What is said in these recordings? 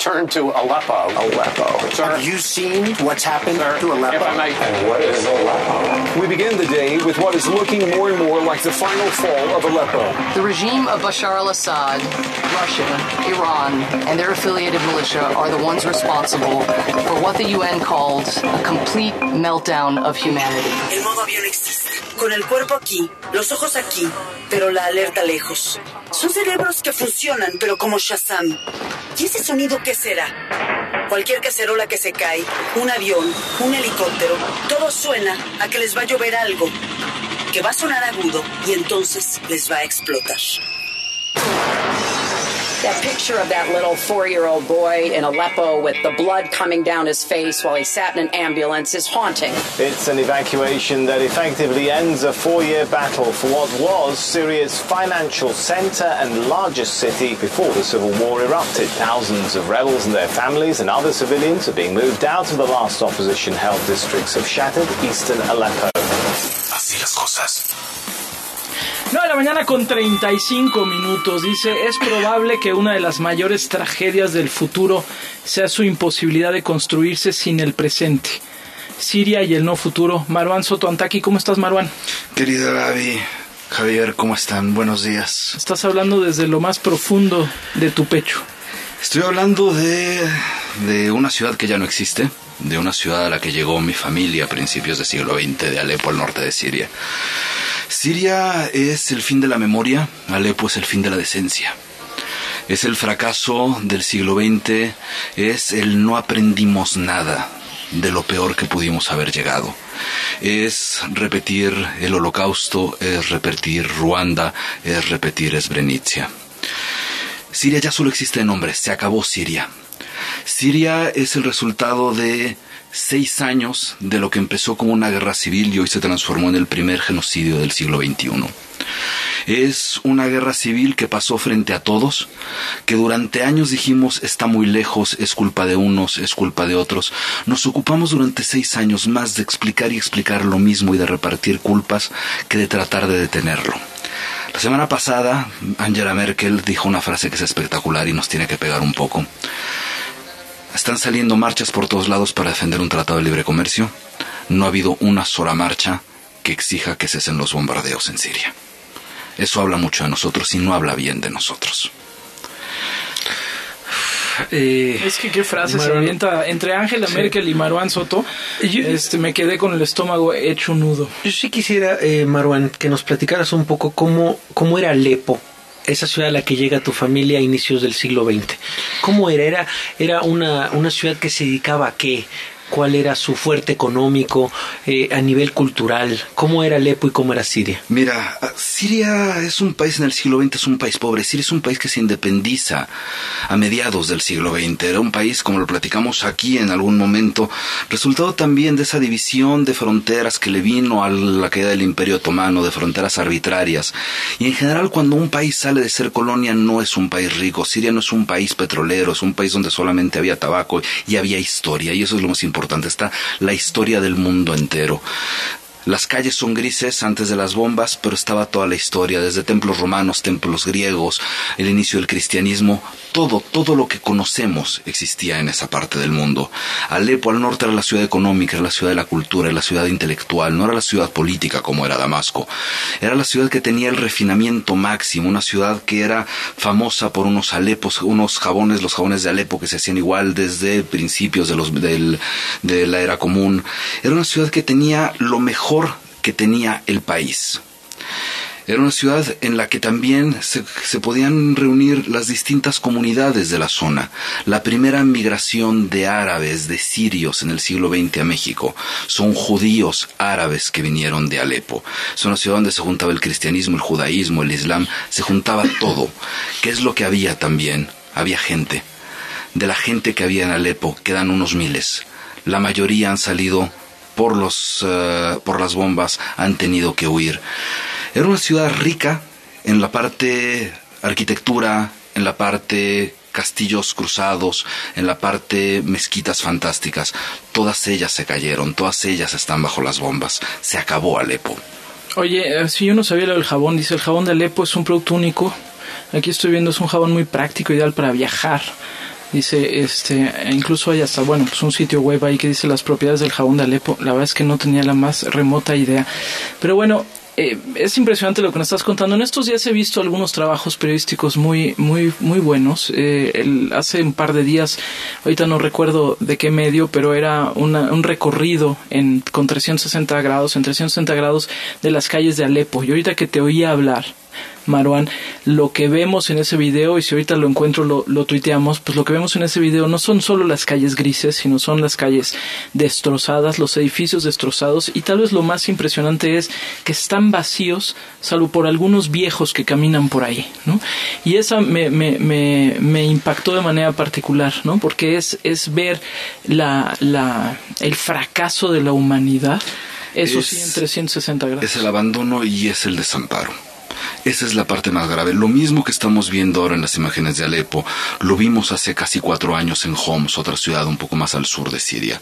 turn to Aleppo. Aleppo. Sir, have you seen what's happened to Aleppo? If I may. And what is Aleppo? We begin the day with what is looking more and more like the final fall of Aleppo. The regime of Bashar al-Assad, Russia, Iran, and their affiliated militia are the ones responsible for what the UN called a complete meltdown of humanity. El modo avión existe, con el cuerpo aquí, los ojos aquí, pero la alerta lejos. Son cerebros que funcionan, pero como Shazam. ¿Y ese sonido qué será? Cualquier cacerola que se cae, un avión, un helicóptero, todo suena a que les va a llover algo, que va a sonar agudo y entonces les va a explotar. That picture of that little 4-year-old boy in Aleppo with the blood coming down his face while he sat in an ambulance is haunting. It's an evacuation that effectively ends a 4-year battle for what was Syria's financial center and largest city before the civil war erupted. Thousands of rebels and their families and other civilians are being moved out of the last opposition-held districts of shattered eastern Aleppo. Así las cosas. 9 de la mañana con 35 minutos. Dice, es probable que una de las mayores tragedias del futuro sea su imposibilidad de construirse sin el presente. Siria y el no futuro. Marwan Soto Antaki, ¿cómo estás, Marwan? Querida Gaby, Javier, ¿cómo están? Buenos días. Estás hablando desde lo más profundo de tu pecho. Estoy hablando de una ciudad que ya no existe, de una ciudad a la que llegó mi familia a principios del siglo XX, de Alepo, al norte de Siria. Siria es el fin de la memoria, Alepo es el fin de la decencia. Es el fracaso del siglo XX, es el no aprendimos nada de lo peor que pudimos haber llegado. Es repetir el Holocausto, es repetir Ruanda, es repetir Srebrenica. Siria ya solo existe de nombre, se acabó Siria. Siria es el resultado de 6 años de lo que empezó como una guerra civil y hoy se transformó en el primer genocidio del siglo XXI. Es una guerra civil que pasó frente a todos, que durante años dijimos está muy lejos, es culpa de unos, es culpa de otros. Nos ocupamos durante 6 años más de explicar y explicar lo mismo y de repartir culpas que de tratar de detenerlo. La semana pasada, Angela Merkel dijo una frase que es espectacular y nos tiene que pegar un poco. Están saliendo marchas por todos lados para defender un tratado de libre comercio. No ha habido una sola marcha que exija que cesen los bombardeos en Siria. Eso habla mucho de nosotros y no habla bien de nosotros. Es que qué frase se avienta entre Angela Merkel y Marwan Soto. Me quedé con el estómago hecho un nudo. Yo sí quisiera, Marwan, que nos platicaras un poco cómo era Alepo, esa ciudad a la que llega tu familia a inicios del siglo XX. ¿Cómo era? ¿Era una ciudad que se dedicaba a qué? ¿Cuál era su fuerte económico a nivel cultural? ¿Cómo era Alepo y cómo era Siria? Mira, Siria es un país en el siglo XX, es un país pobre. Siria es un país que se independiza a mediados del siglo XX. Era un país, como lo platicamos aquí en algún momento, resultado también de esa división de fronteras que le vino a la caída del Imperio Otomano, de fronteras arbitrarias. Y en general, cuando un país sale de ser colonia, no es un país rico. Siria no es un país petrolero, es un país donde solamente había tabaco y había historia. Y eso es lo más importante. Está la historia del mundo entero. Las calles son grises antes de las bombas, pero estaba toda la historia, desde templos romanos, templos griegos, el inicio del cristianismo, todo lo que conocemos existía en esa parte del mundo. Alepo al norte era la ciudad económica, era la ciudad de la cultura, era la ciudad intelectual, no era la ciudad política como era Damasco. Era la ciudad que tenía el refinamiento máximo, una ciudad que era famosa por unos jabones, los jabones de Alepo que se hacían igual desde principios de la era común. Era una ciudad que tenía lo mejor que tenía el país. Era una ciudad en la que también se podían reunir las distintas comunidades de la zona. La primera migración de árabes, de sirios en el siglo XX a México, son judíos árabes que vinieron de Alepo. Es una ciudad donde se juntaba el cristianismo, el judaísmo, el islam, se juntaba todo. ¿Qué es lo que había también? Había gente. De la gente que había en Alepo quedan unos miles. La mayoría han salido por las bombas, han tenido que huir. Era una ciudad rica en la parte arquitectura, en la parte castillos cruzados, en la parte mezquitas fantásticas. Todas ellas se cayeron, todas ellas están bajo las bombas. Se acabó Alepo. Oye, si yo no sabía lo del jabón, dice el jabón de Alepo es un producto único. Aquí estoy viendo, es un jabón muy práctico, ideal para viajar. Dice, incluso hay hasta, bueno, pues un sitio web ahí que dice las propiedades del jabón de Alepo. La verdad es que no tenía la más remota idea. Pero bueno, es impresionante lo que nos estás contando. En estos días he visto algunos trabajos periodísticos muy buenos. Hace un par de días, ahorita no recuerdo de qué medio, pero era un recorrido con 360 grados de las calles de Alepo. Y ahorita que te oía hablar, Marwan, lo que vemos en ese video, y si ahorita lo encuentro lo tuiteamos, pues lo que vemos en ese video no son solo las calles grises, sino son las calles destrozadas, los edificios destrozados, y tal vez lo más impresionante es que están vacíos, salvo por algunos viejos que caminan por ahí, ¿no? Y esa me impactó de manera particular, ¿no? Porque es ver el fracaso de la humanidad, eso sí, en 360 grados. Es el abandono y es el desamparo. Esa es la parte más grave. Lo mismo que estamos viendo ahora en las imágenes de Alepo, lo vimos hace casi 4 años en Homs, otra ciudad un poco más al sur de Siria.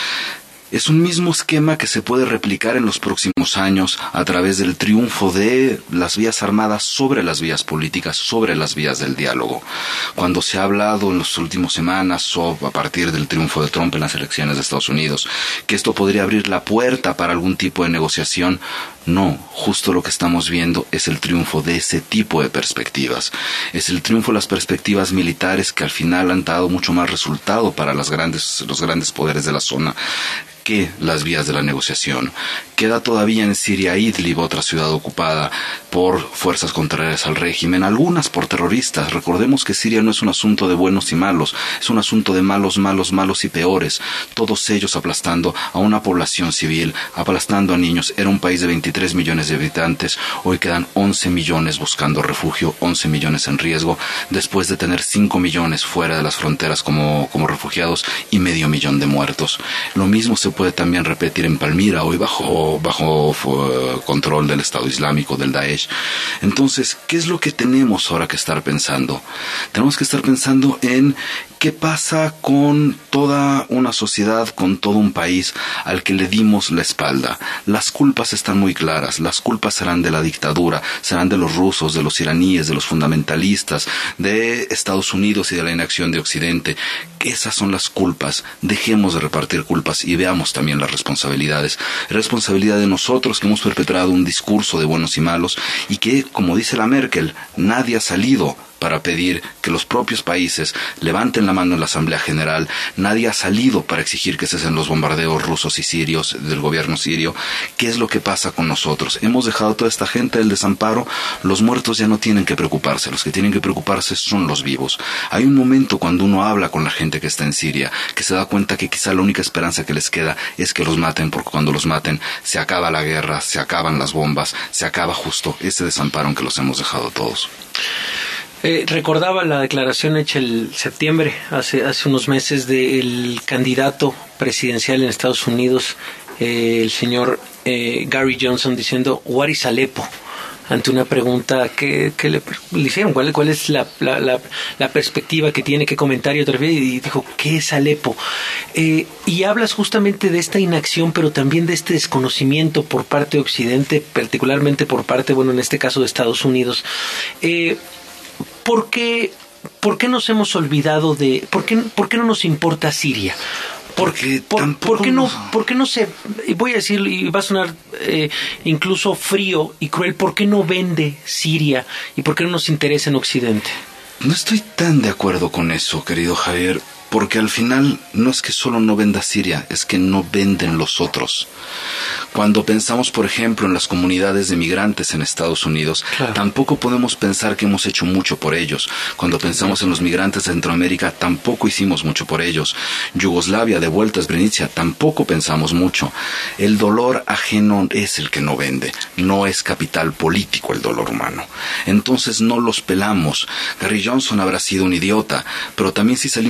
Es un mismo esquema que se puede replicar en los próximos años a través del triunfo de las vías armadas sobre las vías políticas, sobre las vías del diálogo. Cuando se ha hablado en las últimas semanas, a partir del triunfo de Trump en las elecciones de Estados Unidos, que esto podría abrir la puerta para algún tipo de negociación, no, justo lo que estamos viendo es el triunfo de ese tipo de perspectivas. Es el triunfo de las perspectivas militares que al final han dado mucho más resultado para los grandes poderes de la zona que las vías de la negociación. Queda todavía en Siria Idlib, otra ciudad ocupada por fuerzas contrarias al régimen, algunas por terroristas. Recordemos que Siria no es un asunto de buenos y malos, es un asunto de malos y peores, todos ellos aplastando a una población civil, aplastando a niños. Era un país de 23 millones de habitantes, hoy quedan 11 millones buscando refugio, 11 millones en riesgo, después de tener 5 millones fuera de las fronteras como refugiados y medio millón de muertos. Lo mismo se puede también repetir en Palmira, hoy bajo control del Estado Islámico, del Daesh. Entonces, ¿qué es lo que tenemos ahora que estar pensando? Tenemos que estar pensando en qué pasa con toda una sociedad, con todo un país al que le dimos la espalda. Las culpas están muy claras. Las culpas serán de la dictadura, serán de los rusos, de los iraníes, de los fundamentalistas, de Estados Unidos y de la inacción de Occidente. Esas son las culpas. Dejemos de repartir culpas y veamos también las responsabilidades. Responsabilidad de nosotros que hemos perpetrado un discurso de buenos y malos y que, como dice la Merkel, nadie ha salido para pedir que los propios países levanten la mano en la Asamblea General. Nadie ha salido para exigir que cesen los bombardeos rusos y sirios del gobierno sirio. ¿Qué es lo que pasa con nosotros? Hemos dejado a toda esta gente del desamparo. Los muertos ya no tienen que preocuparse. Los que tienen que preocuparse son los vivos. Hay un momento cuando uno habla con la gente que está en Siria, que se da cuenta que quizá la única esperanza que les queda es que los maten, porque cuando los maten se acaba la guerra, se acaban las bombas, se acaba justo ese desamparo en que los hemos dejado todos. Recordaba la declaración hecha el septiembre, hace unos meses, del candidato presidencial en Estados Unidos, el señor Gary Johnson, diciendo "What is Alepo?", ante una pregunta que le hicieron, ¿cuál es la perspectiva que tiene, qué comentario te refieres? Y dijo, ¿qué es Alepo? Y hablas justamente de esta inacción, pero también de este desconocimiento por parte de Occidente, particularmente por parte, bueno, en este caso de Estados Unidos. ¿Por qué nos hemos olvidado de... ¿Por qué no nos importa Siria? ¿Por qué no se... Voy a decir, y va a sonar incluso frío y cruel, ¿por qué no vende Siria? ¿Y por qué no nos interesa en Occidente? No estoy tan de acuerdo con eso, querido Javier, porque al final no es que solo no venda Siria, es que no venden los otros. Cuando pensamos, por ejemplo, en las comunidades de migrantes en Estados Unidos, claro, tampoco podemos pensar que hemos hecho mucho por ellos. Cuando pensamos en los migrantes de Centroamérica, tampoco hicimos mucho por ellos. Yugoslavia, de vuelta a Srebrenica, tampoco pensamos mucho. El dolor ajeno es el que no vende. No es capital político el dolor humano. Entonces no los pelamos. Gary Johnson habrá sido un idiota, pero también si salimos ahora a la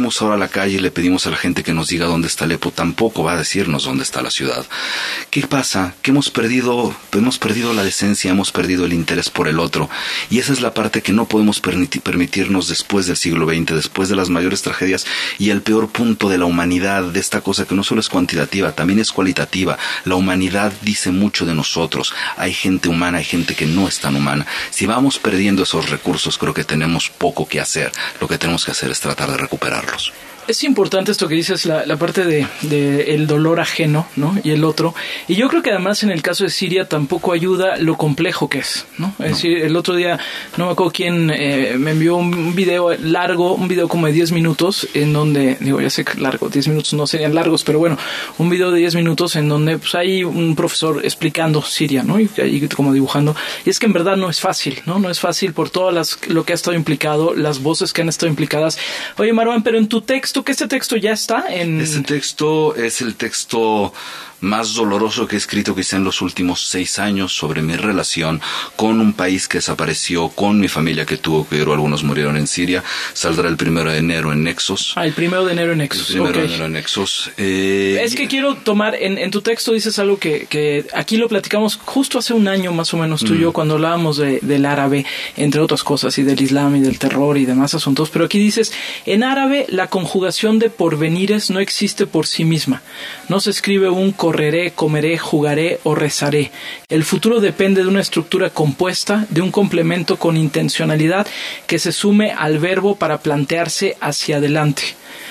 calle y le pedimos a la gente que nos diga dónde está Alepo, tampoco va a decirnos dónde está la ciudad. ¿Qué pasa? Que hemos perdido la decencia, hemos perdido el interés por el otro, y esa es la parte que no podemos permitirnos después del siglo XX, después de las mayores tragedias y el peor punto de la humanidad, de esta cosa que no solo es cuantitativa, también es cualitativa. La humanidad dice mucho de nosotros. Hay gente humana, hay gente que no es tan humana. Si vamos perdiendo esos recursos, creo que tenemos poco que hacer. Lo que tenemos que hacer es tratar de recuperarlos. Es importante esto que dices, la parte de el dolor ajeno, ¿no? Y el otro. Y yo creo que además en el caso de Siria tampoco ayuda lo complejo que es, ¿no? Es decir, el otro día, no me acuerdo quién me envió un video largo, un video como de 10 minutos, en donde, digo, ya sé que largo, 10 minutos no serían largos, pero bueno, un video de 10 minutos en donde pues hay un profesor explicando Siria, ¿no? Y como dibujando. Y es que en verdad no es fácil, ¿no? No es fácil por todas lo que ha estado implicado, las voces que han estado implicadas. Oye, Marwan, pero en tu texto, que este texto ya está en... Este texto es el texto más doloroso que he escrito quizá en los últimos 6 años sobre mi relación con un país que desapareció, con mi familia que tuvo que ir, o algunos murieron en Siria. Saldrá el 1 de enero en Nexos. El 1 de enero en Nexos. El 1 de enero en Nexos. Es que quiero tomar, en tu texto dices algo que aquí lo platicamos justo hace un año más o menos tú y yo, cuando hablábamos del árabe, entre otras cosas, y del islam y del terror y demás asuntos, pero aquí dices, en árabe la conjugación de porvenires no existe por sí misma. No se escribe un correré, comeré, jugaré o rezaré. El futuro depende de una estructura compuesta, de un complemento con intencionalidad que se sume al verbo para plantearse hacia adelante.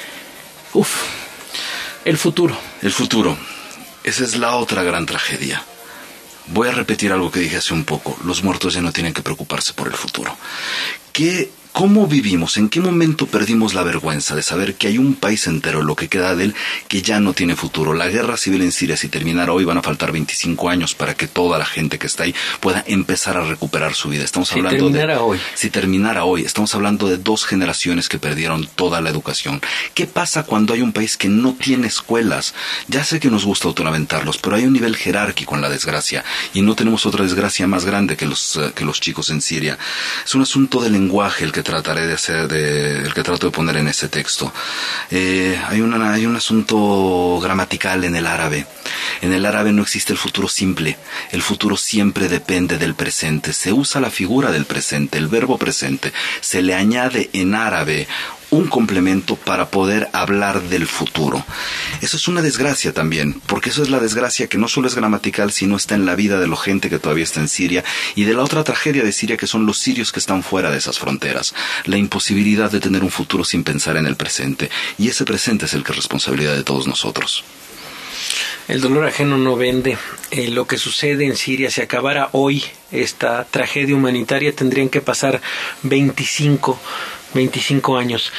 El futuro. El futuro. Esa es la otra gran tragedia. Voy a repetir algo que dije hace un poco. Los muertos ya no tienen que preocuparse por el futuro. ¿Cómo vivimos? ¿En qué momento perdimos la vergüenza de saber que hay un país entero, lo que queda de él, que ya no tiene futuro? La guerra civil en Siria, si terminara hoy, van a faltar 25 años para que toda la gente que está ahí pueda empezar a recuperar su vida. Si terminara hoy, estamos hablando de 2 generaciones que perdieron toda la educación. ¿Qué pasa cuando hay un país que no tiene escuelas? Ya sé que nos gusta autolamentarlos, pero hay un nivel jerárquico en la desgracia, y no tenemos otra desgracia más grande que los chicos en Siria. Es un asunto de lenguaje el que trato de poner en ese texto. Hay un asunto gramatical en el árabe. En el árabe no existe el futuro simple. El futuro siempre depende del presente. Se usa la figura del presente, el verbo presente. Se le añade en árabe un complemento para poder hablar del futuro. Eso es una desgracia también, porque eso es la desgracia que no solo es gramatical, sino está en la vida de la gente que todavía está en Siria, y de la otra tragedia de Siria, que son los sirios que están fuera de esas fronteras. La imposibilidad de tener un futuro sin pensar en el presente, y ese presente es el que es responsabilidad de todos nosotros. El dolor ajeno no vende. Lo que sucede en Siria, si acabara hoy esta tragedia humanitaria, tendrían que pasar 25 años.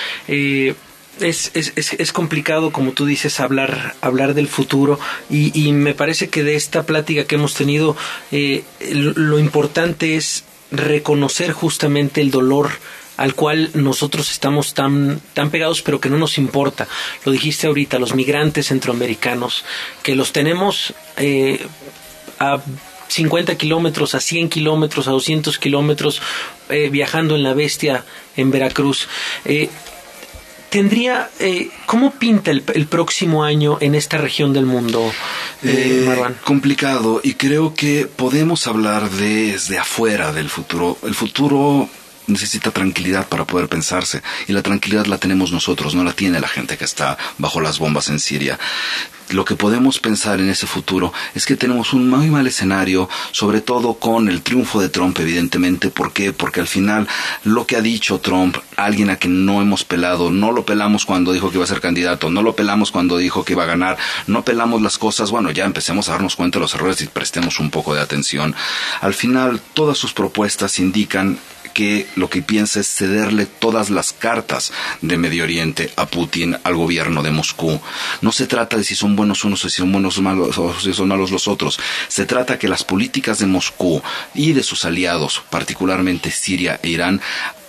Es complicado, como tú dices, hablar del futuro, y me parece que de esta plática que hemos tenido, lo importante es reconocer justamente el dolor al cual nosotros estamos tan pegados, pero que no nos importa. Lo dijiste ahorita, los migrantes centroamericanos, que los tenemos a 50 kilómetros, a 100 kilómetros, a 200 kilómetros, viajando en la Bestia en Veracruz. ¿Cómo pinta el próximo año en esta región del mundo, Marwan? Complicado, y creo que podemos hablar desde afuera del futuro. El futuro necesita tranquilidad para poder pensarse, y la tranquilidad la tenemos nosotros, no la tiene la gente que está bajo las bombas en Siria. Lo que podemos pensar en ese futuro es que tenemos un muy mal escenario, sobre todo con el triunfo de Trump, evidentemente. ¿Por qué? Porque al final lo que ha dicho Trump, alguien a quien no hemos pelado, no lo pelamos cuando dijo que iba a ser candidato, no lo pelamos cuando dijo que iba a ganar, no pelamos las cosas. Bueno, ya empecemos a darnos cuenta de los errores y prestemos un poco de atención. Al final, todas sus propuestas indican que lo que piensa es cederle todas las cartas de Medio Oriente a Putin, al gobierno de Moscú. No se trata de si son buenos unos o si son buenos malos, o si son malos los otros. Se trata que las políticas de Moscú y de sus aliados, particularmente Siria e Irán,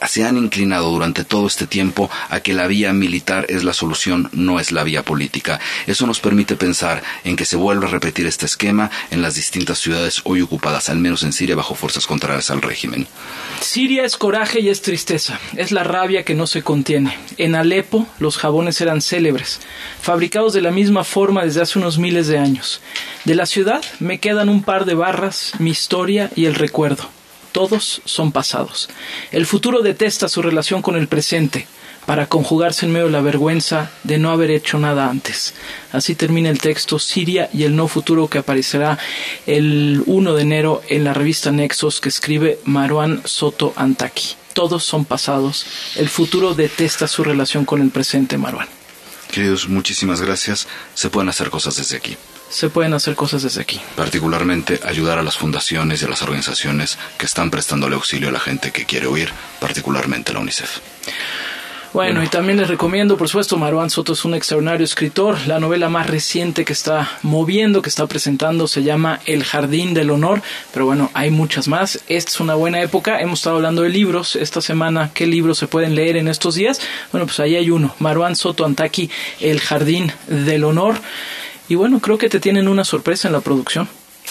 se han inclinado durante todo este tiempo a que la vía militar es la solución, no es la vía política. Eso nos permite pensar en que se vuelva a repetir este esquema en las distintas ciudades hoy ocupadas, al menos en Siria, bajo fuerzas contrarias al régimen. Siria es coraje y es tristeza, es la rabia que no se contiene. En Alepo los jabones eran célebres, fabricados de la misma forma desde hace unos miles de años. De la ciudad me quedan un par de barras, mi historia y el recuerdo. Todos son pasados. El futuro detesta su relación con el presente, para conjugarse en medio de la vergüenza de no haber hecho nada antes. Así termina el texto Siria y el no futuro, que aparecerá el 1 de enero en la revista Nexos, que escribe Marwan Soto Antaki. Todos son pasados. El futuro detesta su relación con el presente, Marwan. Queridos, muchísimas gracias. Se pueden hacer cosas desde aquí. Se pueden hacer cosas desde aquí. Particularmente ayudar a las fundaciones y a las organizaciones que están prestándole auxilio a la gente que quiere huir, particularmente la UNICEF. Bueno, y también les recomiendo, por supuesto, Marwan Soto es un extraordinario escritor. La novela más reciente que está moviendo, que está presentando, se llama El Jardín del Honor. Pero bueno, hay muchas más. Esta es una buena época. Hemos estado hablando de libros esta semana. ¿Qué libros se pueden leer en estos días? Bueno, pues ahí hay uno. Marwan Soto Antaki, El Jardín del Honor. Y bueno, creo que te tienen una sorpresa en la producción.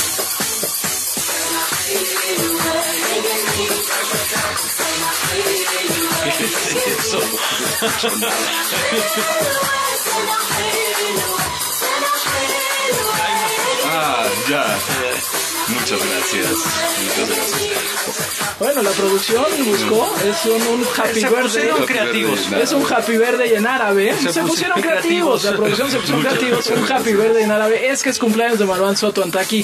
Ya. Muchas gracias. Bueno, la producción buscó, es un happy birthday. Creativos. Es un happy birthday en árabe. Se pusieron creativos. La producción se puso creativos. Un happy birthday en árabe. Es que es cumpleaños de Marwan Soto Antaki.